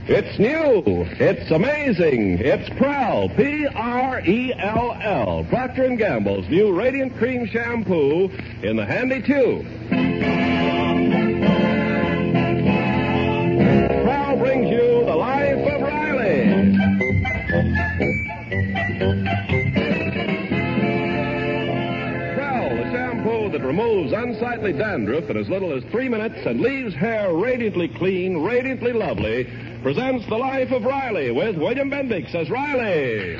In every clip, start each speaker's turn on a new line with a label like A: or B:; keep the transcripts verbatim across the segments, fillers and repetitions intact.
A: It's new. It's amazing. It's Prell, P R E L L, Procter and Gamble's new Radiant Cream Shampoo in the handy tube. Prell brings you The Life of Riley. Prell, the shampoo that removes unsightly dandruff in as little as three minutes and leaves hair radiantly clean, radiantly lovely, presents The Life of Riley with William Bendix as Riley.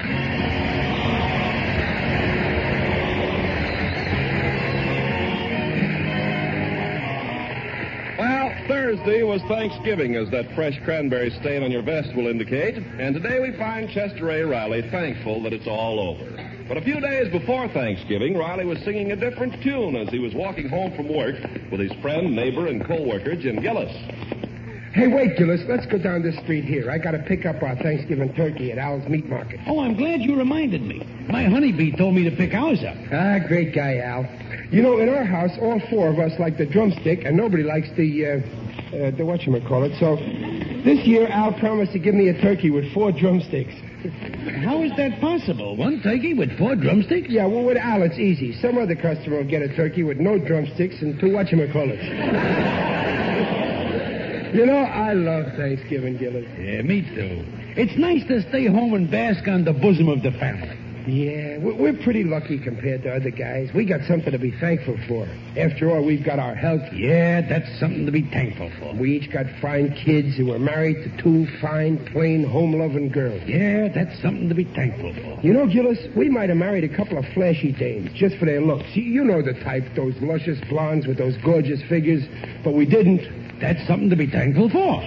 A: Well, Thursday was Thanksgiving, as that fresh cranberry stain on your vest will indicate, and today we find Chester A. Riley thankful that it's all over. But a few days before Thanksgiving, Riley was singing a different tune as he was walking home from work with his friend, neighbor, and co-worker, Jim Gillis.
B: Hey, wait, Gillis. Let's go down this street here. I got to pick up our Thanksgiving turkey at Al's Meat Market.
C: Oh, I'm glad you reminded me. My honeybee told me to pick ours up.
B: Ah, great guy, Al. You know, in our house, all four of us like the drumstick, and nobody likes the, uh, uh the whatchamacallit. So this year, Al promised to give me a turkey with four drumsticks.
C: How is that possible? One turkey with four drumsticks?
B: Yeah, well, with Al, it's easy. Some other customer will get a turkey with no drumsticks and two whatchamacallits. You know, I love Thanksgiving, Gillis.
C: Yeah, me too. It's nice to stay home and bask on the bosom of the family.
B: Yeah, we're pretty lucky compared to other guys. We got something to be thankful for. After all, we've got our health.
C: Yeah, that's something to be thankful for.
B: We each got fine kids who are married to two fine, plain, home-loving girls.
C: Yeah, that's something to be thankful for.
B: You know, Gillis, we might have married a couple of flashy dames just for their looks. You know the type, those luscious blondes with those gorgeous figures, but we didn't.
C: That's something to be thankful for.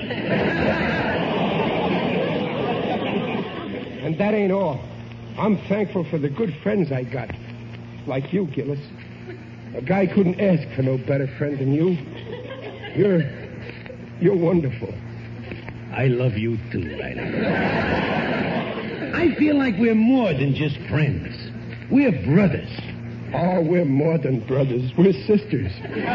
B: And that ain't all. I'm thankful for the good friends I got. Like you, Gillis. A guy couldn't ask for no better friend than you. You're... you're wonderful.
C: I love you too, Riley. I feel like we're more than just friends. We're brothers.
B: Oh, we're more than brothers. We're sisters.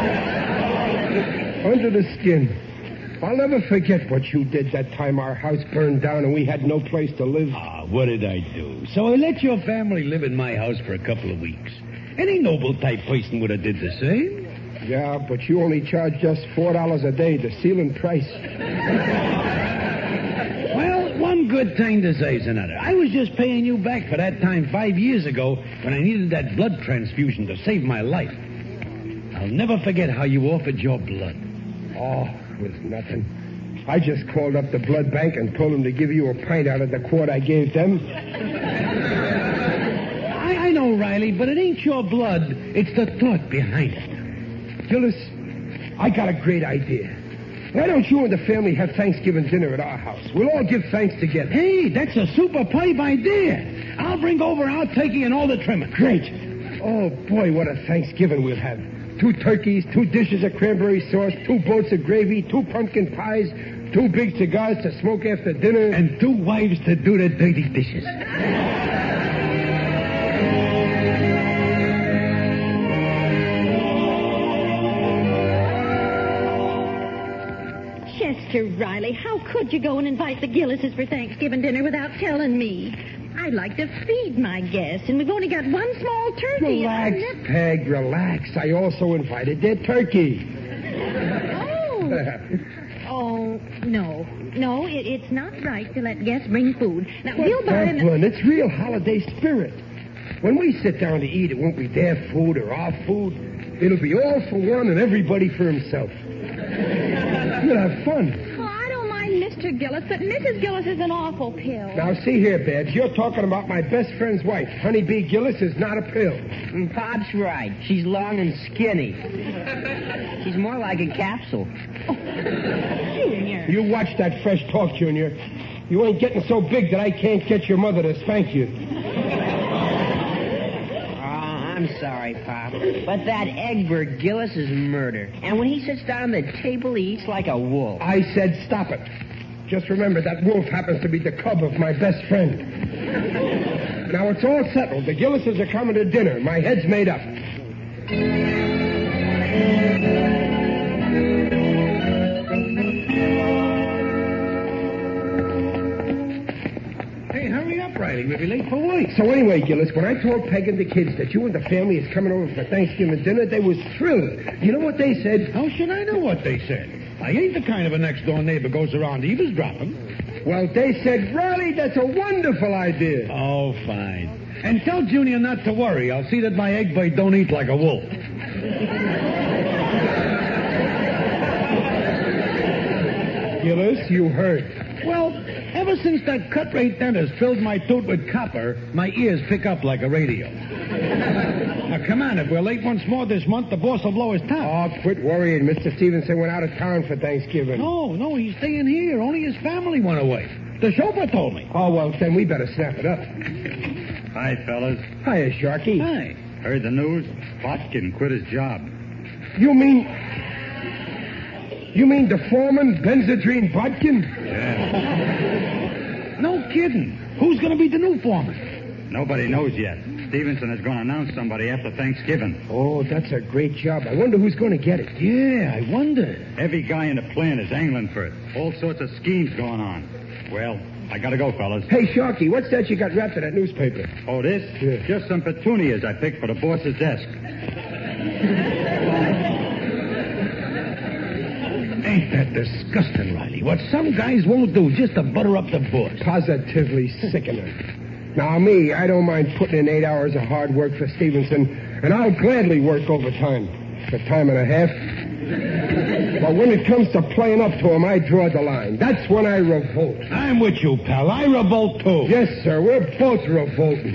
B: Under the skin. I'll never forget what you did that time our house burned down and we had no place to live.
C: Ah, what did I do? So I let your family live in my house for a couple of weeks. Any noble-type person would have did the same.
B: Yeah, but you only charged us four dollars a day, the ceiling price.
C: Well, one good time deserves another. I was just paying you back for that time five years ago when I needed that blood transfusion to save my life. I'll never forget how you offered your blood.
B: Oh, it was nothing. I just called up the blood bank and told them to give you a pint out of the quart I gave them.
C: I, I know, Riley, but it ain't your blood. It's the thought behind it.
B: Gillis, I got a great idea. Why don't you and the family have Thanksgiving dinner at our house? We'll all give thanks together.
C: Hey, that's a super pipe idea. I'll bring over our turkey and all the trimming.
B: Great. Oh, boy, what a Thanksgiving we'll have. Two turkeys, two dishes of cranberry sauce, two boats of gravy, two pumpkin pies, two big cigars to smoke after dinner.
C: And two wives to do the dirty dishes.
D: Chester Riley, how could you go and invite the Gillises for Thanksgiving dinner without telling me? I'd like to feed my guests, and we've only got one small turkey.
B: Relax, never... Peg, relax. I also invited their turkey.
D: Oh. Oh, no. No, it, it's not right to let guests bring food. Now,
B: what,
D: we'll buy
B: Evelyn, it's real holiday spirit. When we sit down to eat, it won't be their food or our food. It'll be all for one and everybody for himself. You'll have fun.
D: Mister Gillis, but Missus Gillis is an awful pill.
B: Now, see here, Babs. You're talking about my best friend's wife. Honeybee Gillis is not a pill.
E: And Pop's right. She's long and skinny. She's more like a capsule.
D: Oh, Junior.
B: You watch that fresh talk, Junior. You ain't getting so big that I can't get your mother to spank you.
E: I'm sorry, Pop, but that Egbert Gillis is murder. And when he sits down at the table, he eats like a wolf.
B: I said stop it. Just remember that wolf happens to be the cub of my best friend. Now, it's all settled. The Gillises are coming to dinner. My head's made up.
C: Riley. We'll be late for work.
B: So anyway, Gillis, when I told Peg and the kids that you and the family is coming over for Thanksgiving dinner, they was thrilled. You know what they said?
C: How should I know what they said? I ain't the kind of a next-door neighbor goes around eavesdropping.
B: Well, they said, Riley, that's a wonderful idea.
C: Oh, fine. And tell Junior not to worry. I'll see that my egg bite don't eat like a wolf.
B: Gillis, you heard.
C: Well, ever since that cut-rate dentist filled my tooth with copper, my ears pick up like a radio. Now, come on. If we're late once more this month, the boss will blow his top.
B: Oh, quit worrying. Mister Stevenson went out of town for Thanksgiving.
C: No, no, he's staying here. Only his family went away. The chauffeur told me.
B: Oh, well, then we better snap it up.
F: Hi, fellas.
B: Hiya, Sharky.
C: Hi.
F: Heard the news? Botkin quit his job.
B: You mean... You mean the foreman, Benzedrine Botkin?
F: Yeah.
C: No kidding. Who's going to be the new foreman?
F: Nobody knows yet. Stevenson is going to announce somebody after Thanksgiving.
B: Oh, that's a great job. I wonder who's going to get it.
C: Yeah, I wonder.
F: Every guy in the plant is angling for it. All sorts of schemes going on. Well, I gotta go, fellas.
B: Hey, Sharky, what's that you got wrapped in that newspaper?
F: Oh, this?
B: Yeah.
F: Just some petunias I picked for the boss's desk.
C: Ain't that disgusting, Riley? What some guys won't do just to butter up the boss.
B: Positively sickening. Now, me, I don't mind putting in eight hours of hard work for Stevenson, and I'll gladly work overtime for time and a half. But when it comes to playing up to him, I draw the line. That's when I revolt.
C: I'm with you, pal. I revolt, too.
B: Yes, sir. We're both revolting.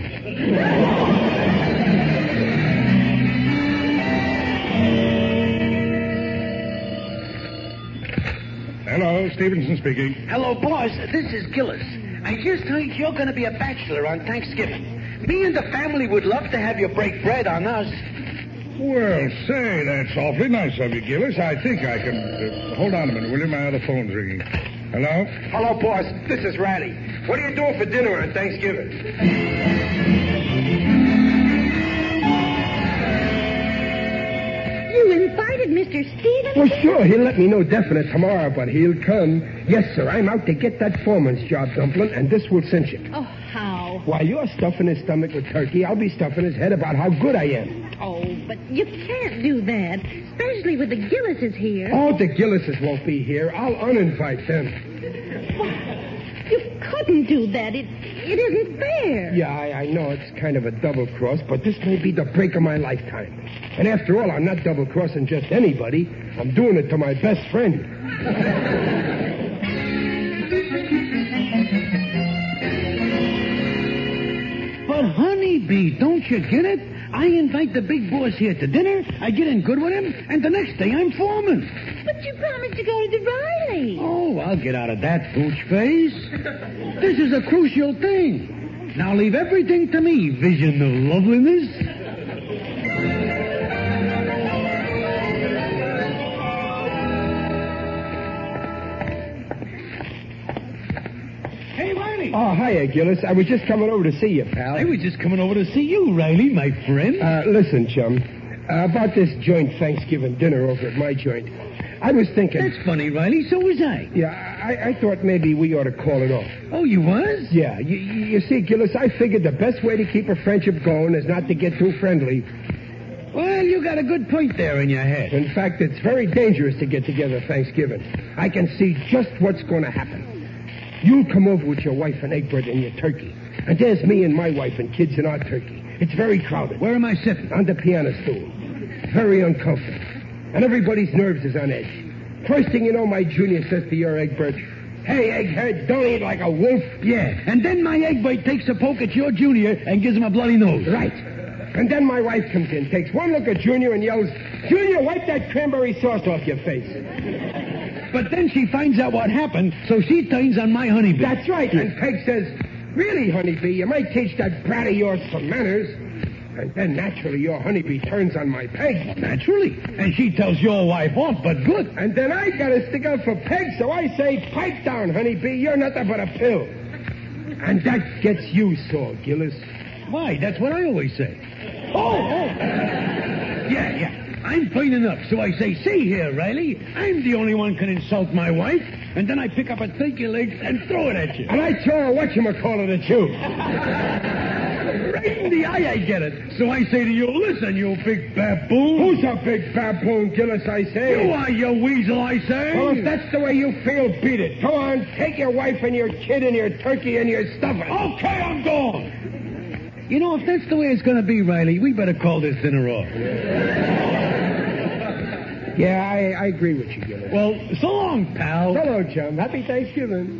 G: Hello, Stevenson speaking.
C: Hello, boss. This is Gillis. I just heard you're going to be a bachelor on Thanksgiving. Me and the family would love to have you break bread on us.
G: Well, say, that's awfully nice of you, Gillis. I think I can... Uh, hold on a minute, will you? My other phone's ringing. Hello?
B: Hello, boss. This is Riley. What are you doing for dinner on Thanksgiving?
D: You invited Mister Stevenson?
B: Well, sure. He'll let me know definite tomorrow, but he'll come. Yes, sir. I'm out to get that foreman's job, Dumpling, and this will cinch it.
D: Oh, how?
B: While you're stuffing his stomach with turkey, I'll be stuffing his head about how good I am.
D: Oh, but you can't do that, especially with the Gillises here.
B: Oh, the Gillises won't be here. I'll uninvite them.
D: You couldn't do that. It it isn't fair.
B: Yeah, I, I know it's kind of a double cross, but this may be the break of my lifetime. And after all, I'm not double crossing just anybody. I'm doing it to my best friend.
C: But, honeybee, don't you get it? I invite the big boss here to dinner, I get in good with him, and the next day I'm foreman.
D: But you promised to go to the Riley.
C: Oh, I'll get out of that pooch face. This is a crucial thing. Now leave everything to me, vision of loveliness. Hey, Riley.
B: Oh, hiya, Gillis. I was just coming over to see you, pal.
C: I was just coming over to see you, Riley, my friend.
B: Uh, listen, chum. Uh, about this joint Thanksgiving dinner over at my joint. I was thinking...
C: That's funny, Riley. So was I.
B: Yeah, I, I thought maybe we ought to call it off.
C: Oh, you was?
B: Yeah. You, you see, Gillis, I figured the best way to keep a friendship going is not to get too friendly.
C: Well, you got a good point there in your head.
B: In fact, it's very dangerous to get together Thanksgiving. I can see just what's going to happen. You'll come over with your wife and Egbert and your turkey. And there's me and my wife and kids and our turkey. It's very crowded.
C: Where am I sitting?
B: On the piano stool. Very uncomfortable. And everybody's nerves is on edge. First thing you know, my junior says to your Egbert, "Hey, Egghead, don't eat like a wolf."
C: Yeah, and then my Egbert takes a poke at your junior and gives him a bloody nose.
B: Right. And then my wife comes in, takes one look at Junior and yells, "Junior, wipe that cranberry sauce off your face."
C: But then she finds out what happened, so she turns on my honeybee.
B: That's right. And Peg says, "Really, honeybee, you might teach that brat of yours some manners." And then, naturally, your honeybee turns on my Peg.
C: Naturally. And she tells your wife off, but good.
B: And then I gotta stick up for Peg, so I say, "Pipe down, honeybee, you're nothing but a pill." And that gets you sore, Gillis.
C: Why, that's what I always say. Oh, oh. Yeah, yeah. I'm fine enough, so I say, see here, Riley, I'm the only one can insult my wife, and then I pick up a turkey leg and throw it at you.
B: And I throw a whatchamacallit at you.
C: Right in the eye I get it. So I say to you, listen, you big baboon.
B: Who's a big baboon, Gillis, I say?
C: You are, you weasel, I say.
B: Well, if that's the way you feel, beat it. Go on, take your wife and your kid and your turkey and your stuffing.
C: Okay, I'm gone. You know, if that's the way it's going to be, Riley, we better call this dinner off.
B: Yeah, I, I agree with you, Gillis.
C: Well, so long, pal.
B: Hello, chum. Happy Thanksgiving.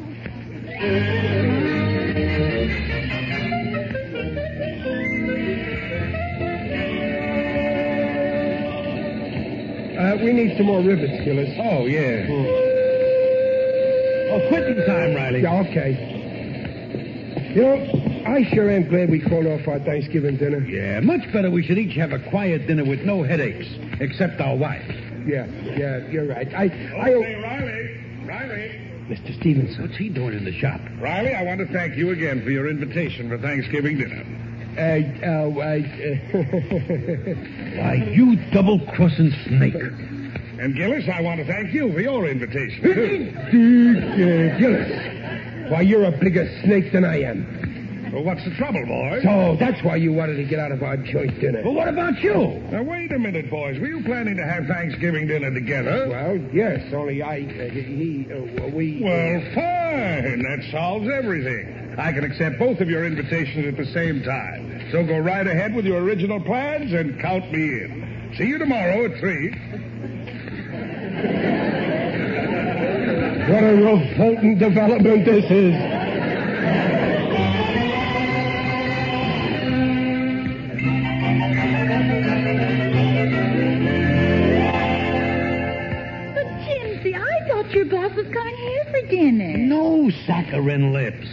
B: Uh, we need some more rivets, Gillis.
C: Oh, yeah. Hmm. Oh, quitting time, Riley.
B: Yeah, okay. You know, I sure am glad we called off our Thanksgiving dinner.
C: Yeah, much better we should each have a quiet dinner with no headaches, except our wives.
B: Yeah, yeah, you're right. I, I...
G: Okay, Riley. Riley.
B: Mister Stevenson.
C: What's he doing in the shop?
G: Riley, I want to thank you again for your invitation for Thanksgiving dinner.
B: Uh, uh, I... Uh...
C: Why, you double-crossing snake.
G: And Gillis, I want to thank you for your invitation, too.
B: uh, Gillis. Why, you're a bigger snake than I am.
G: Well, what's the trouble, boys?
B: So that's why you wanted to get out of our joint dinner.
C: Well, what about you?
G: Now, wait a minute, boys. Were you planning to have Thanksgiving dinner together?
B: Well, yes, only I... Uh, he... Uh, we...
G: Well, fine. That solves everything. I can accept both of your invitations at the same time. So go right ahead with your original plans and count me in. See you tomorrow at three.
B: What a revolting development this is.
D: But, Jimsy, I thought your boss was coming here for dinner.
C: No saccharine lips.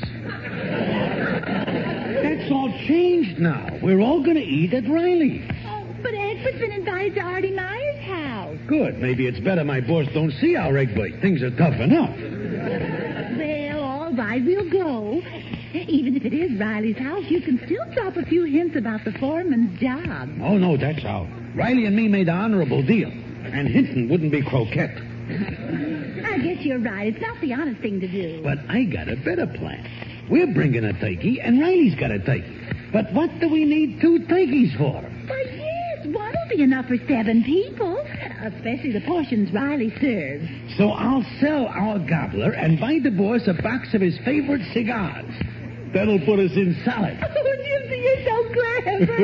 C: That's all changed now. We're all going to eat at Riley's.
D: Oh, but Egbert's been invited to Artie Meyer's house.
C: Good. Maybe it's better my boss don't see our Egbert. Things are tough enough.
D: Well, all right, we'll go. Even if it is Riley's house, you can still drop a few hints about the foreman's job.
C: Oh, no, that's out. Riley and me made an honorable deal. And Hinton wouldn't be croquette.
D: I guess you're right. It's not the honest thing to do.
C: But I got a better plan. We're bringing a turkey, and Riley's got a turkey. But what do we need two turkeys for?
D: Why, yes, one will be enough for seven people, especially the portions Riley serves.
C: So I'll sell our gobbler and buy the boss a box of his favorite cigars. That'll put us in salad.
D: Oh, Jimsy, you're so clever.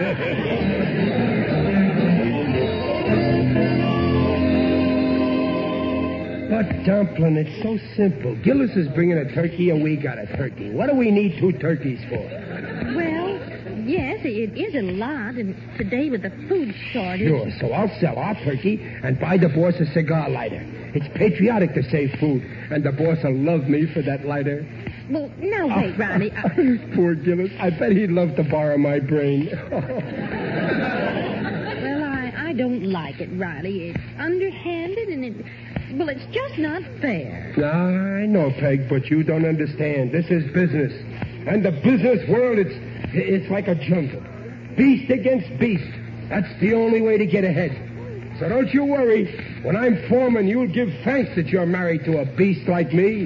B: But, Dumplin', it's so simple. Gillis is bringing a turkey, and we got a turkey. What do we need two turkeys for?
D: Well, yes, it is a lot, and today with the food shortage.
B: Sure, so I'll sell our turkey and buy the boss a cigar lighter. It's patriotic to save food, and the boss will love me for that lighter.
D: Well, now wait, Riley. I...
B: Poor Gillis. I bet he'd love to borrow my brain.
D: Well, I, I don't like it, Riley. It's underhanded, and it... Well, it's just not fair.
B: I know, Peg, but you don't understand. This is business. And the business world, it's it's like a jungle. Beast against beast. That's the only way to get ahead. So don't you worry. When I'm foreman, you'll give thanks that you're married to a beast like me.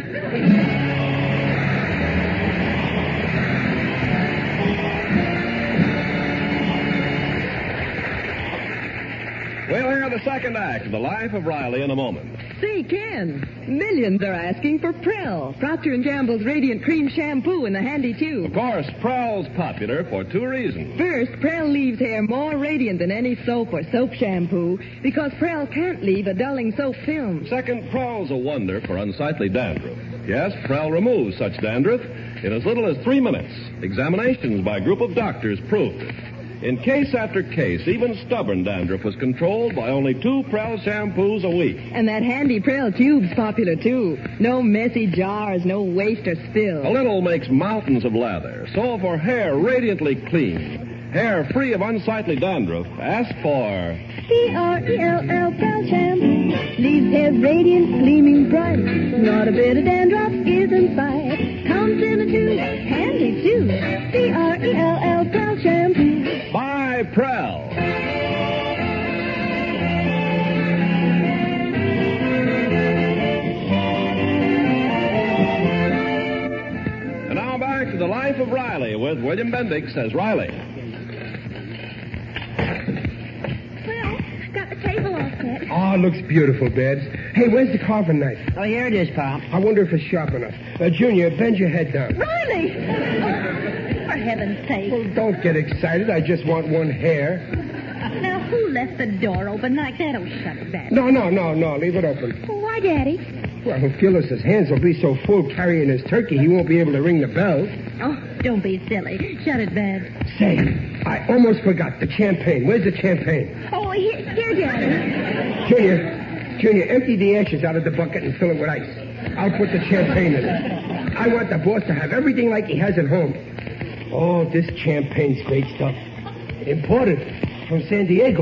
A: We'll hear the second act of The Life of Riley in a moment.
H: Say, Ken, millions are asking for Prell, Procter and Gamble's Radiant Cream Shampoo in the handy tube.
A: Of course, Prell's popular for two reasons.
H: First, Prell leaves hair more radiant than any soap or soap shampoo because Prell can't leave a dulling soap film.
A: Second, Prell's a wonder for unsightly dandruff. Yes, Prell removes such dandruff in as little as three minutes. Examinations by a group of doctors proved it. In case after case, even stubborn dandruff was controlled by only two Prell shampoos a week.
H: And that handy Prell tube's popular, too. No messy jars, no waste or spill.
A: A little makes mountains of lather. So for hair radiantly clean, hair free of unsightly dandruff, ask for...
I: P R E L L Prell Shampoo. Leaves hair radiant, gleaming bright. Not a bit of dandruff is in sight. Comes in a tube, handy too. P R E L L Prell Shampoo.
A: By Prell. Life of Riley with William Bendix as Riley.
D: Well, got the table all set.
B: Oh, it looks beautiful, Babs. Hey, where's the carving knife?
E: Oh, here it is, Pop.
B: I wonder if it's sharp enough. Uh, Junior, bend your head down.
D: Riley! Oh, for heaven's sake.
B: Well, don't get excited. I just want one hair.
D: Now, who left the door open like that? Oh, shut it back.
B: No, no, no, no. Leave it open.
D: Well, why, Daddy?
B: Well, if Gillis's hands will be so full carrying his turkey, he won't be able to ring the bell.
D: Oh, don't be silly. Shut it, Babs.
B: Say, I almost forgot the champagne. Where's the champagne?
D: Oh, here, here, Daddy.
B: Junior, Junior, empty the ashes out of the bucket and fill it with ice. I'll put the champagne in it. I want the boss to have everything like he has at home. Oh, this champagne's great stuff. Imported from San Diego.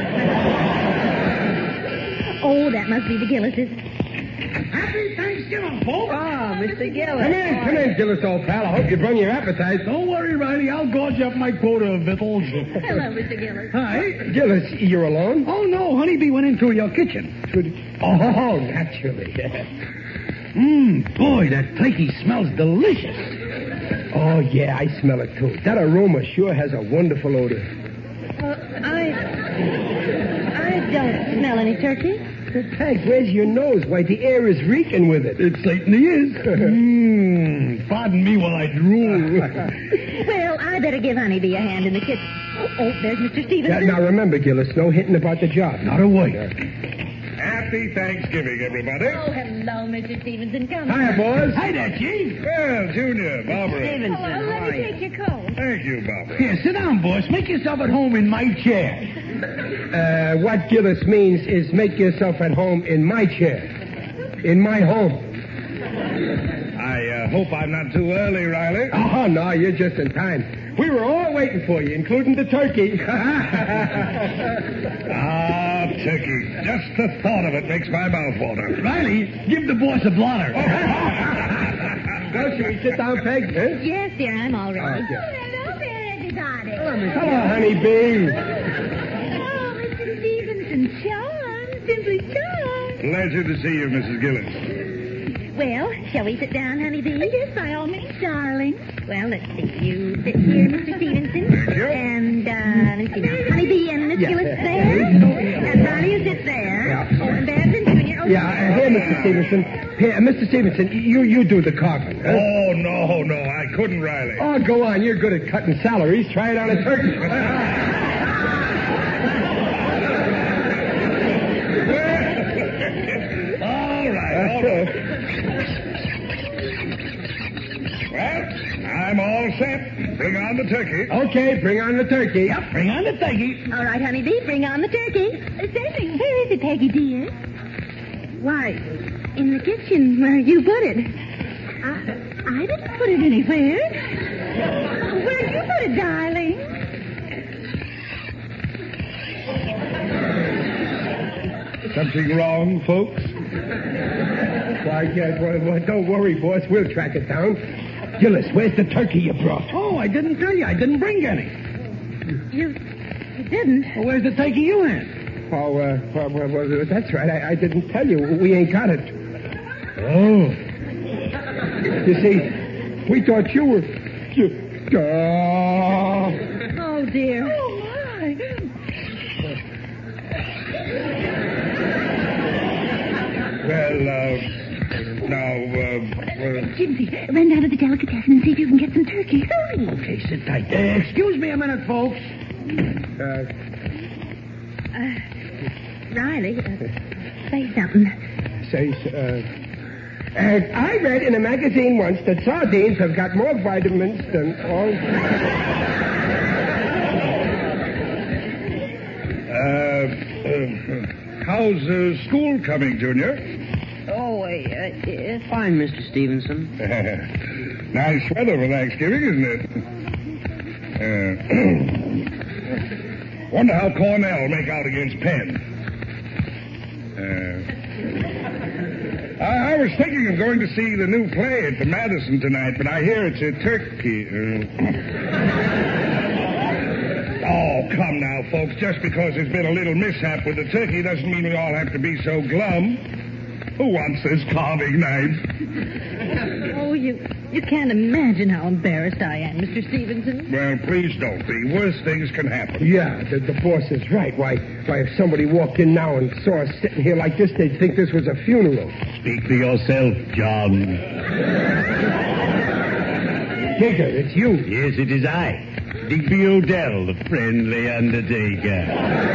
D: Oh, that must be the Gillises.
C: Happy Thanksgiving, folks.
E: Oh, Mister Gillis.
B: Come in, come in, Gillis, old pal. I hope you brought your appetite.
C: Don't worry, Riley. I'll gorge up my quota of victuals.
D: Hello, Mister Gillis.
C: Hi.
B: Gillis, you're alone?
C: Oh, no. Honeybee went into your kitchen.
B: Oh, naturally.
C: Mmm, boy, that turkey smells delicious.
B: Oh, yeah, I smell it, too. That aroma sure has a wonderful odor.
D: Well, I... I don't smell any turkey.
B: Hank, where's your nose? Why, the air is reeking with it.
C: It certainly is. Mmm, pardon me while I drool.
D: Well, I better give Honeybee a hand in the kitchen. Oh, oh there's Mister Stevenson.
B: Now, now, remember, Gillis, no hinting about the job.
C: Not a word.
G: Happy Thanksgiving, everybody.
D: Oh, hello, Mister Stevenson. Come
B: Hiya, boys.
C: Hi there, Chief.
G: Well, Junior, Barbara.
E: Stevenson,
D: Hello,
E: how
D: let
E: are
D: me
E: you?
D: take your coat.
G: Thank you, Barbara.
C: Here, sit down, boss. Make yourself at home in my chair.
B: Uh, what Gillis means is make yourself at home in my chair. In my home.
G: I uh, hope I'm not too early, Riley.
B: Oh, no, you're just in time. We were all waiting for you, including the turkey.
G: Ah, turkey. Just the thought of it makes my mouth water.
C: Riley, give the boss a blotter.
B: Well, shall we sit down, Peg? Huh?
D: Yes, dear, I'm all ready.
B: Oh, yeah.
D: hello there, everybody.
B: Hello, honeybee.
D: Oh, Mister Stevenson, John. Simply John.
G: Pleasure to see you, Missus Gillis.
D: Well, shall we sit down, Honeybee?
I: Yes, by all means, darling.
D: Well, let's see. You sit here, Mister Stevenson.
G: Thank you.
D: And, uh, let's see now. Honeybee and Miss
B: Yeah.
D: Gillis there. And Riley, you sit there.
B: Yeah.
D: Oh, and Babs and Junior. Oh,
B: Yeah, uh, here, Mister Stevenson. Here, uh, Mister Stevenson, you you do the carving. Huh?
G: Oh, no, no, I couldn't, Riley.
B: Oh, go on. You're good at cutting salaries. Try it on a turkey.
G: All right, all right. Well, I'm all set. Bring on the turkey.
B: Okay, bring on the turkey.
C: Yep, bring on the turkey.
D: All right, Honeybee, bring on the turkey.
I: Say, where is it, Peggy, dear?
D: Why, in the kitchen where you put it.
I: I, I didn't put it anywhere. Where'd you put it, darling?
G: Something wrong, folks?
B: Why, yeah, well, well, don't worry, boss. We'll track it down. Gillis, where's the turkey you brought?
C: Oh, I didn't tell you. I didn't bring any.
D: You, you didn't?
C: Well, where's the turkey you had?
B: Oh, uh, well, well, well, that's right. I, I didn't tell you. We ain't got it.
C: Oh.
B: You see, we thought you were... You, oh.
D: Oh, dear.
I: Oh, my.
G: Well, uh, now, uh, well,
I: Jimsy, run down to the delicatessen and see if you can get some turkey. Hurry.
C: Okay, sit tight. Uh, excuse me a minute, folks.
B: Uh,
D: Uh, Riley, uh, say something.
B: says, uh, uh, I read in a magazine once that sardines have got more vitamins than all...
G: uh, uh, how's uh, school coming, Junior?
E: Oh, uh, uh, fine, Mister Stevenson.
G: Nice weather for Thanksgiving, isn't it? Uh, wonder how Cornell will make out against Penn. Uh, I, I was thinking of going to see the new play at the Madison tonight, but I hear it's a turkey. Uh... oh, come now, folks. Just because there's been a little mishap with the turkey doesn't mean we all have to be so glum. Who wants this carving knife?
D: Oh, you you can't imagine how embarrassed I am, Mister Stevenson.
G: Well, please don't be. Worse things can happen.
B: Yeah, the, the boss is right. Why, why, if somebody walked in now and saw us sitting here like this, they'd think this was a funeral.
C: Speak for yourself, John.
B: Digger, it's you.
C: Yes, it is I. Digby Odell, the friendly undertaker.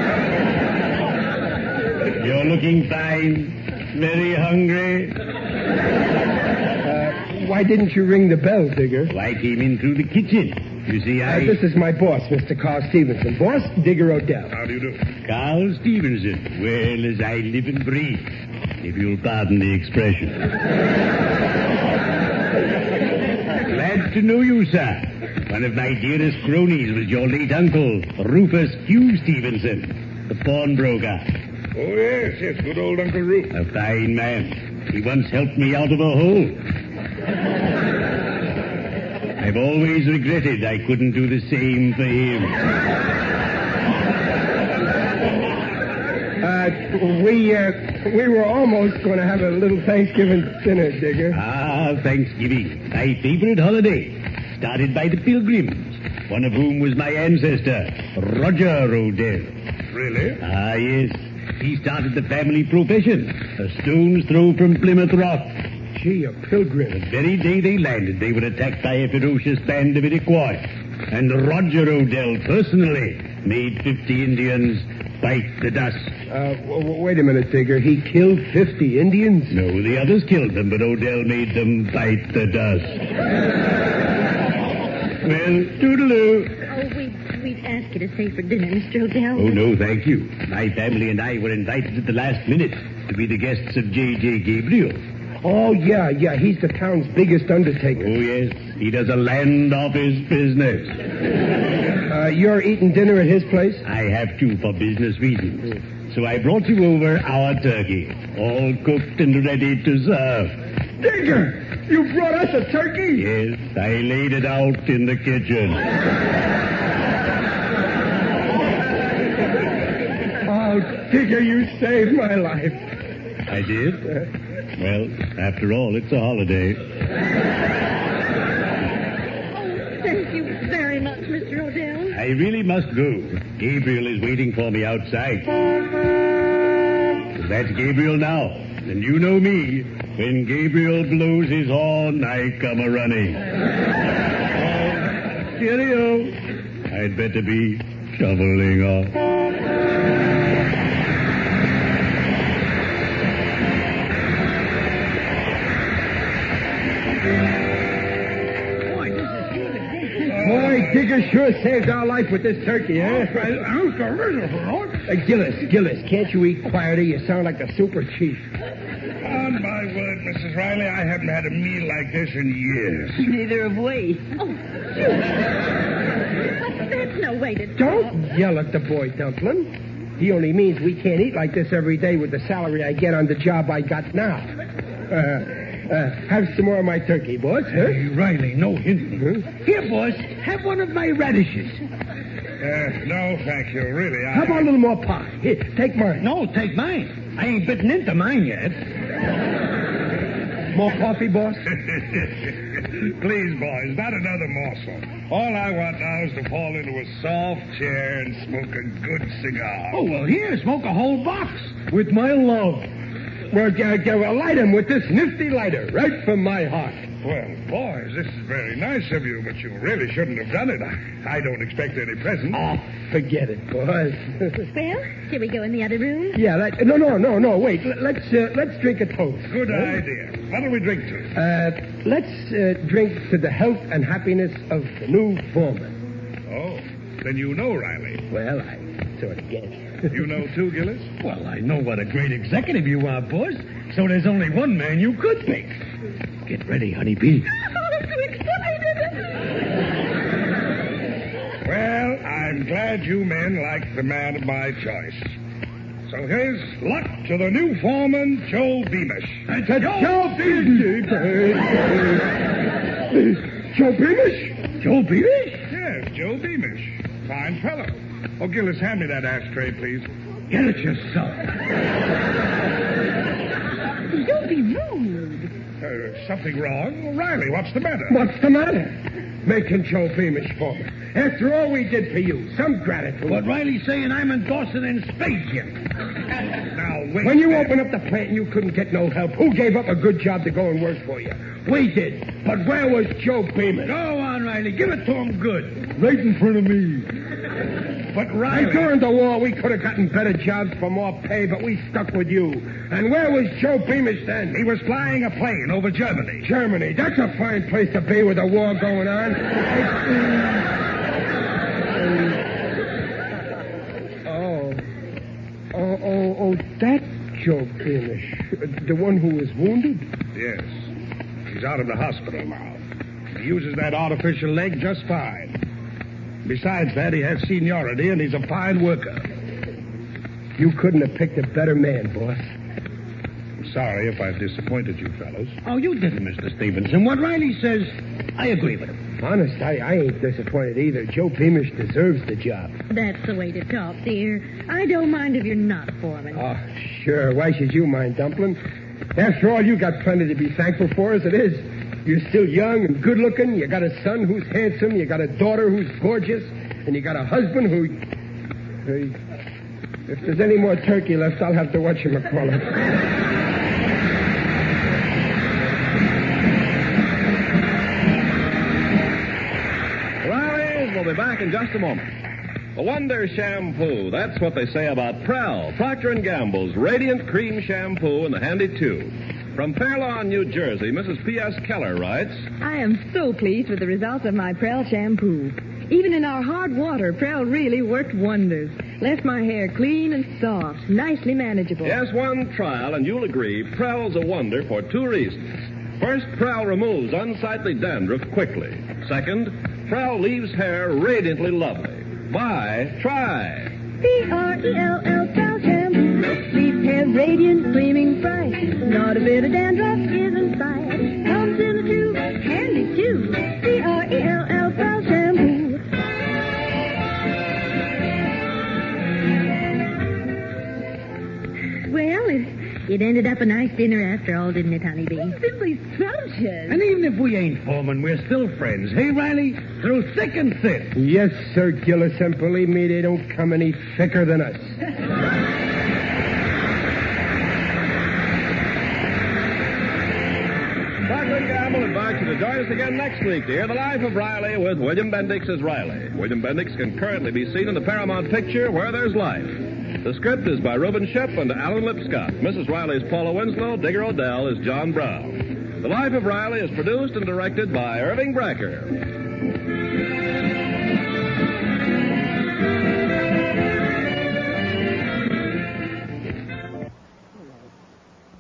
C: You're looking fine. Very hungry.
B: Uh, why didn't you ring the bell, Digger?
C: Well, I came in through the kitchen. You see, I...
B: Uh, this is my boss, Mister Carl Stevenson. Boss, Digger Odell.
G: How do you do?
C: Carl Stevenson. Well, as I live and breathe, if you'll pardon the expression. Glad to know you, sir. One of my dearest cronies was your late uncle, Rufus Q. Stevenson, the pawnbroker.
G: Oh, yes, yes, good old Uncle Rufus.
C: A fine man. He once helped me out of a hole. I've always regretted I couldn't do the same for him.
B: Uh, we, uh, we were almost going to have a little Thanksgiving dinner, Digger.
C: Ah, Thanksgiving. My favorite holiday. Started by the Pilgrims, one of whom was my ancestor, Roger Odell.
G: Really?
C: Ah, yes. He started the family profession, a stone's throw from Plymouth Rock.
B: Gee, a pilgrim.
C: The very day they landed, they were attacked by a ferocious band of Iroquois. And Roger Odell personally made fifty Indians bite the dust.
B: Uh, w- w- wait a minute, Digger. He killed fifty Indians?
C: No, the others killed them, but Odell made them bite the dust. Well, toodaloo.
D: Oh, we, we'd ask you to stay for dinner, Mister Odell.
C: Oh, no, thank you. My family and I were invited at the last minute to be the guests of J J. Gabriel.
B: Oh, yeah, yeah. He's the town's biggest undertaker.
C: Oh, yes. He does a land office business.
B: Uh, you're eating dinner at his place?
C: I have to for business reasons. So I brought you over our turkey, all cooked and ready to serve.
B: Digger! You brought us a turkey?
C: Yes, I laid it out in the kitchen.
B: Oh, Digger, you saved my life.
C: I did? Well, after all, it's a holiday.
D: Oh, thank you very much, Mister Odell.
C: I really must go. Gabriel is waiting for me outside. That's Gabriel now. And you know me. When Gabriel blows his horn, I come a-running. Oh, cheerio. I'd better be shoveling off.
B: Boy, Digger sure saved our life with this turkey, huh? Uh, Gillis, Gillis, can't you eat quieter? You sound like the super chief.
G: On my word, Missus Riley, I haven't had a meal like this in years.
E: Neither have we.
D: Oh, shoot. But that's no way to talk.
B: Don't yell at the boy, Dumplin'. He only means we can't eat like this every day with the salary I get on the job I got now. Uh, uh, have some more of my turkey, boss. Huh?
C: Hey, Riley, no hinting.
B: Huh?
C: Here, boss, have one of my radishes.
G: Uh, no, thank you, really. I...
B: How about a little more pie? Here, take mine.
C: No, take mine. I ain't bitten into mine yet.
B: More coffee, boss?
G: Please, boys, not another morsel. All I want now is to fall into a soft chair and smoke a good cigar.
C: Oh, well, here, smoke a whole box. With my love.
B: Well, g- g- well, light him with this nifty lighter, right from my heart.
G: Well, boys, this is very nice of you, but you really shouldn't have done it. I, I don't expect any presents.
B: Oh, forget it, boys.
D: Well, shall we go in the other room?
B: Yeah, that, no, no, no, no, wait. L- let's uh, let's drink a toast.
G: Good
B: huh?
G: idea. What'll we drink to?
B: Uh, let's uh, drink to the health and happiness of the new foreman.
G: Oh, then you know Riley.
B: Well, I sort of guess.
G: You know too, Gillis?
C: Well, I know what a great executive you are, boss. So there's only one man you could pick. Get ready, honeybee.
D: Oh, I'm so excited.
G: Well, I'm glad you men like the man of my choice. So here's luck to the new foreman, Joe Beamish.
B: To Joe Beamish. Joe Beamish? Joe Beamish?
G: Yes, Joe Beamish. Fine fellow. Oh, Gillis, hand me that ashtray, please.
C: Get it yourself.
D: You
H: Don't be rude.
G: Uh, something wrong? Riley, what's the matter?
B: What's the matter? Making Joe Beamish foreman. After all we did for you, some gratitude.
C: But Riley's saying I'm endorsing in spades yet.
G: Now, wait.
B: When you opened up the plant and you couldn't get no help, who gave up a good job to go and work for you? We did. But where was Joe Beamish?
C: Go on, Riley. Give it to him good.
B: Right in front of me.
G: But
B: And
G: Riley...
B: during the war, we could have gotten better jobs for more pay, but we stuck with you. And where was Joe Beamish then?
G: He was flying a plane over Germany.
B: Germany. That's a fine place to be with a war going on. oh. Oh, oh, oh, that Joe Beamish. The one who was wounded?
G: Yes. He's out of the hospital now. He uses that artificial leg just fine. Besides that, he has seniority, and he's a fine worker.
B: You couldn't have picked a better man, boss.
G: I'm sorry if I've disappointed you fellows.
C: Oh, you didn't, Mister Stevenson. What Riley says, I agree with him.
B: Honest, I, I ain't disappointed either. Joe Beamish deserves the job.
D: That's the way to talk, dear. I don't mind if you're not foreman.
B: Oh, sure. Why should you mind, Dumpling? After all, you got plenty to be thankful for as it is. You're still young and good-looking. You got a son who's handsome. You got a daughter who's gorgeous. And you got a husband who... Uh, if there's any more turkey left, I'll have to watch him call it.
A: Riley's will be back in just a moment. The Wonder Shampoo. That's what they say about Prel, Procter and Gamble's Radiant Cream Shampoo in the handy tube. From Fairlawn, New Jersey, Missus P S. Keller writes,
H: I am so pleased with the results of my Prel shampoo. Even in our hard water, Prel really worked wonders. Left my hair clean and soft, nicely manageable.
A: Yes, one trial, and you'll agree, Prel's a wonder for two reasons. First, Prel removes unsightly dandruff quickly. Second, Prel leaves hair radiantly lovely. Buy, try.
I: P R E L L Prel shampoo. Leaves hair radiant, gleaming bright. Not a bit of dandruff is in sight. Comes in a tube, handy too. P R E L L Prel shampoo.
D: Well, it, it ended up a nice dinner after all, didn't it, honeybee?
H: Simply scrumptious.
C: And even if we ain't foreman, we're still friends. Hey, Riley? Through thick and thin.
B: Yes, Sir Gillis, and believe me, they don't come any thicker than us.
A: Procter and Gamble invites you to join us again next week to hear The Life of Riley with William Bendix as Riley. William Bendix can currently be seen in the Paramount picture Where There's Life. The script is by Reuben Ship and Alan Lipscott. Missus Riley is Paula Winslow. Digger Odell is John Brown. The Life of Riley is produced and directed by Irving Brecker.